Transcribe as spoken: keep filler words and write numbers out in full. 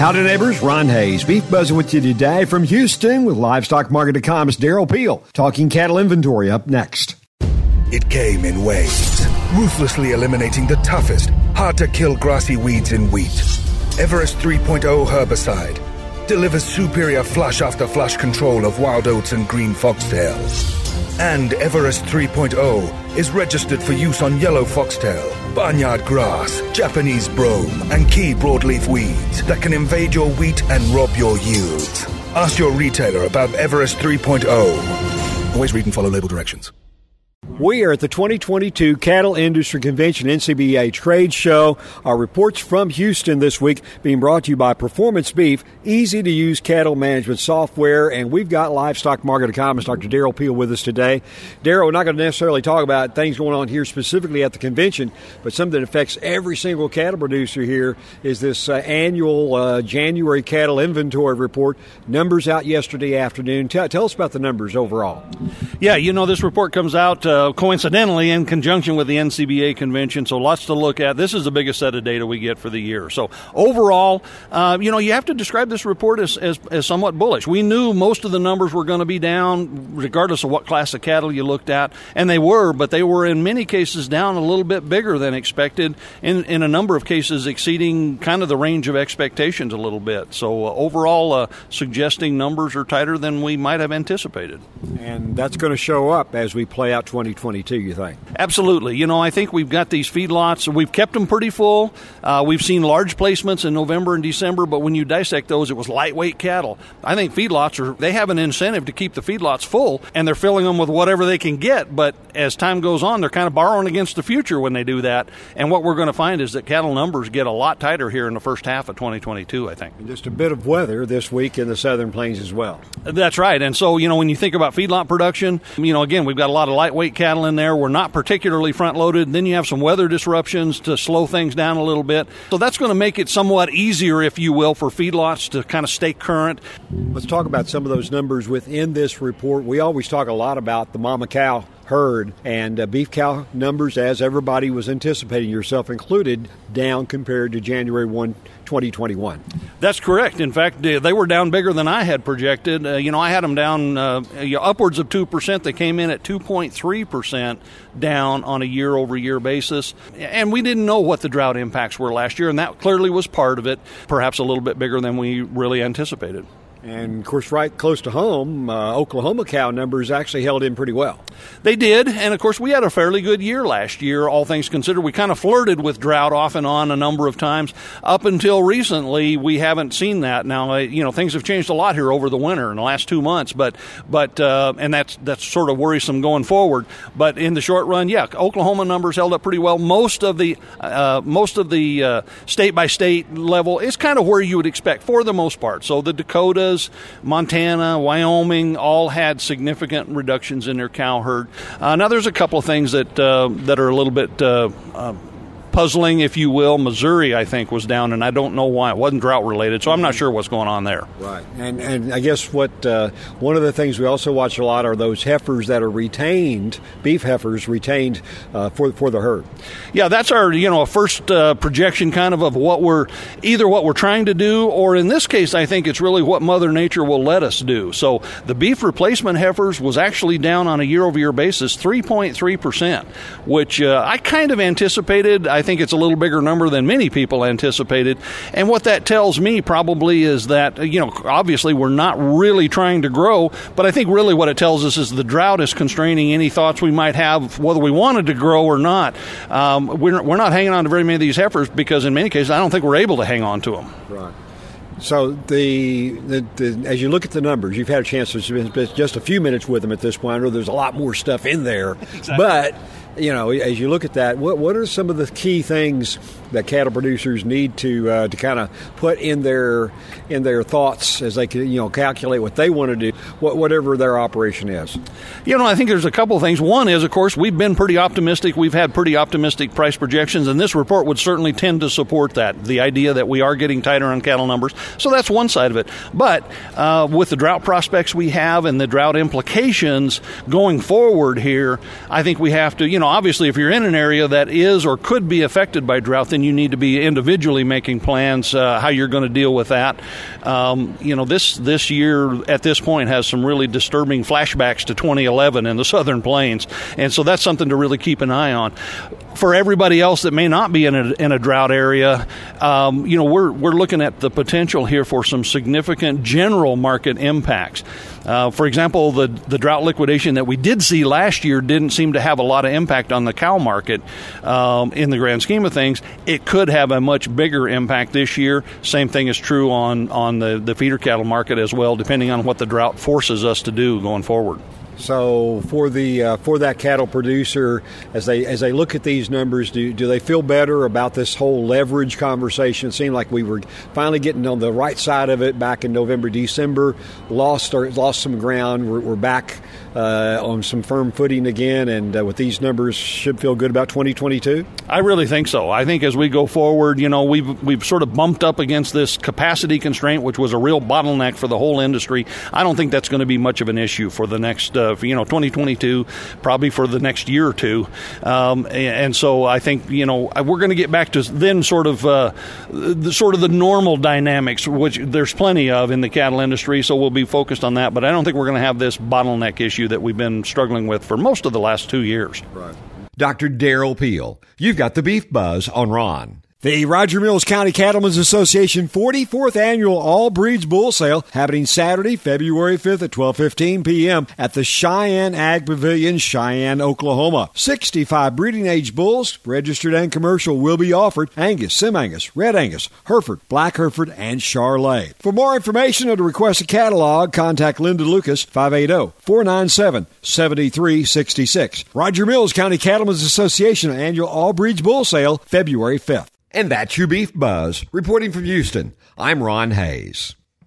Howdy, neighbors. Ron Hayes. Beef buzzing with you today from Houston with livestock market economist Daryl Peel. Talking cattle inventory up next. It came in waves, ruthlessly eliminating the toughest, hard-to-kill grassy weeds in wheat. Everest three point oh herbicide delivers superior flush-after-flush control of wild oats and green foxtail. And Everest three point oh is registered for use on yellow foxtail, barnyard grass, Japanese brome, and key broadleaf weeds that can invade your wheat and rob your yields. Ask your retailer about Everest three point oh. Always read and follow label directions. We are at the twenty twenty-two Cattle Industry Convention N C B A Trade Show. Our reports from Houston this week being brought to you by Performance Beef, easy-to-use cattle management software. And we've got livestock market economist Doctor Daryl Peel with us today. Daryl, we're not going to necessarily talk about things going on here specifically at the convention, but something that affects every single cattle producer here is this uh, annual uh, January cattle inventory report. Numbers out yesterday afternoon. Tell, tell us about the numbers overall. Yeah, you know, this report comes out uh, coincidentally in conjunction with the N C B A convention, so lots to look at. This is the biggest set of data we get for the year. So overall, uh, you know, you have to describe this report as, as, as somewhat bullish. We knew most of the numbers were going to be down, regardless of what class of cattle you looked at, and they were, but they were in many cases down a little bit bigger than expected, in, in a number of cases exceeding kind of the range of expectations a little bit. So uh, overall, uh, suggesting numbers are tighter than we might have anticipated. And that's going to show up as we play out twenty twenty-two, you think? Absolutely. You know, I think we've got these feedlots. We've kept them pretty full. Uh, we've seen large placements in November and December, but when you dissect those, it was lightweight cattle. I think feedlots are, they have an incentive to keep the feedlots full, and they're filling them with whatever they can get. But as time goes on, they're kind of borrowing against the future when they do that. And what we're going to find is that cattle numbers get a lot tighter here in the first half of twenty twenty-two, I think. And just a bit of weather this week in the Southern Plains as well. That's right. And so, you know, when you think about feedlot production, you know, again, we've got a lot of lightweight cattle in there. We're not particularly front-loaded. Then you have some weather disruptions to slow things down a little bit. So that's going to make it somewhat easier, if you will, for feedlots to kind of stay current. Let's talk about some of those numbers within this report. We always talk a lot about the mama cow herd, and uh, beef cow numbers, as everybody was anticipating, yourself included, down compared to January first, twenty twenty-one. That's correct. In fact, they were down bigger than I had projected. Uh, you know, I had them down uh, upwards of two percent. They came in at two point three percent down on a year-over-year basis. And we didn't know what the drought impacts were last year, and that clearly was part of it, perhaps a little bit bigger than we really anticipated. And, of course, right close to home, uh, Oklahoma cow numbers actually held in pretty well. They did, and, of course, we had a fairly good year last year, all things considered. We kind of flirted with drought off and on a number of times. Up until recently, we haven't seen that. Now, uh, you know, things have changed a lot here over the winter in the last two months, but but uh, and that's that's sort of worrisome going forward. But in the short run, yeah, Oklahoma numbers held up pretty well. Most of the uh, most of the uh, state-by-state level is kind of where you would expect for the most part. So the Dakotas, Montana, Wyoming, all had significant reductions in their cow herd. Uh, now, there's a couple of things that uh, that are a little bit uh, uh, puzzling, if you will. Missouri, I think, was down, and I don't know why. It wasn't drought-related, so I'm not sure what's going on there. Right. And and I guess what uh, one of the things we also watch a lot are those heifers that are retained, beef heifers retained uh, for for the herd. Yeah, that's our, you know, a first uh, projection kind of of what we're, either what we're trying to do, or in this case, I think it's really what Mother Nature will let us do. So the beef replacement heifers was actually down on a year-over-year basis three point three percent, which uh, I kind of anticipated. I think it's a little bigger number than many people anticipated. And what that tells me probably is that, you know, obviously we're not really trying to grow, but I think really what it tells us is the drought is constraining any thoughts we might have, whether we wanted to grow or not. Um, we're, we're not hanging on to very many of these heifers because in many cases I don't think we're able to hang on to them. Right. So the, the, the as you look at the numbers, you've had a chance to spend just a few minutes with them at this point. I know there's a lot more stuff in there, exactly. But you know, as you look at that, what what are some of the key things that cattle producers need to uh, to kind of put in their in their thoughts as they can, you know, calculate what they want to do, what, whatever their operation is? You know, I think there's a couple of things. One is, of course, we've been pretty optimistic. We've had pretty optimistic price projections, and this report would certainly tend to support that, the idea that we are getting tighter on cattle numbers. So that's one side of it. But uh, with the drought prospects we have and the drought implications going forward here, I think we have to, you know, know, obviously, if you're in an area that is or could be affected by drought, then you need to be individually making plans uh, how you're going to deal with that. Um, you know, this this year at this point has some really disturbing flashbacks to twenty eleven in the Southern Plains, and so that's something to really keep an eye on. For everybody else that may not be in a, in a drought area, um, you know, we're we're looking at the potential here for some significant general market impacts. Uh, for example, the the drought liquidation that we did see last year didn't seem to have a lot of impact on the cow market um, in the grand scheme of things. It could have a much bigger impact this year. Same thing is true on, on the, the feeder cattle market as well, depending on what the drought forces us to do going forward. So for the uh, for that cattle producer, as they as they look at these numbers, do do they feel better about this whole leverage conversation? It seemed like we were finally getting on the right side of it back in November, December. Lost or lost some ground. We're, we're back uh, on some firm footing again, and uh, with these numbers, should feel good about twenty twenty-two. I really think so. I think as we go forward, you know, we've we've sort of bumped up against this capacity constraint, which was a real bottleneck for the whole industry. I don't think that's going to be much of an issue for the next. Uh, For, you know, twenty twenty-two, probably for the next year or two. Um, and, and so I think, you know, we're going to get back to then sort of uh, the sort of the normal dynamics, which there's plenty of in the cattle industry, so we'll be focused on that. But I don't think we're going to have this bottleneck issue that we've been struggling with for most of the last two years. Right. Doctor Darrell Peel, you've got the Beef Buzz on Ron. The Roger Mills County Cattlemen's Association forty-fourth Annual All Breeds Bull Sale happening Saturday, February fifth at twelve fifteen p.m. at the Cheyenne Ag Pavilion, Cheyenne, Oklahoma. sixty-five breeding age bulls, registered and commercial, will be offered: Angus, Sim-Angus, Red Angus, Hereford, Black Hereford, and Charolais. For more information or to request a catalog, contact Linda Lucas, five eight zero, four nine seven, seven three six six. Roger Mills County Cattlemen's Association Annual All Breeds Bull Sale, February fifth. And that's your Beef Buzz. Reporting from Houston, I'm Ron Hayes.